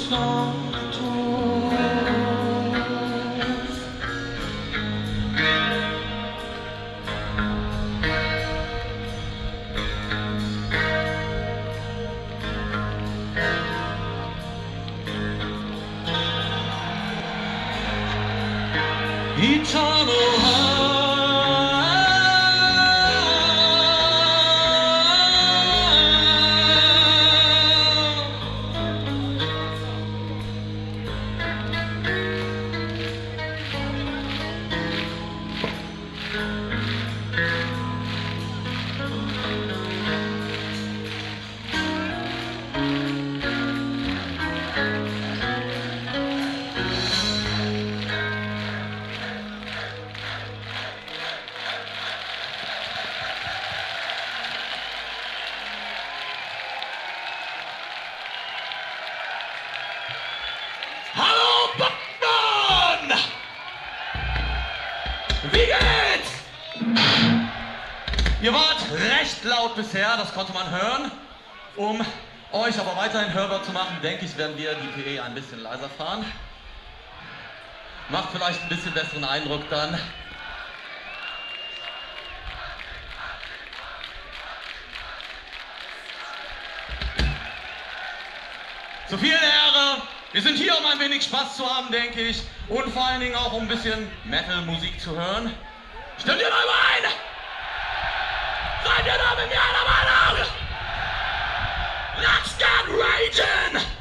Eternal Hallo Bayern! Wie geht's? Ihr wart recht laut bisher, das konnte man hören. Um euch aber weiterhin hörbar zu machen, denke ich, werden wir die PE ein bisschen leiser fahren. Macht vielleicht ein bisschen besseren Eindruck dann. Zu viel Ehre! Wir sind hier, um ein wenig Spaß zu haben, denke ich. Und vor allen Dingen auch, um ein bisschen Metal-Musik zu hören. Stimmt ihr da überein? Seid ihr da mit mir einer Meinung? Let's get raging!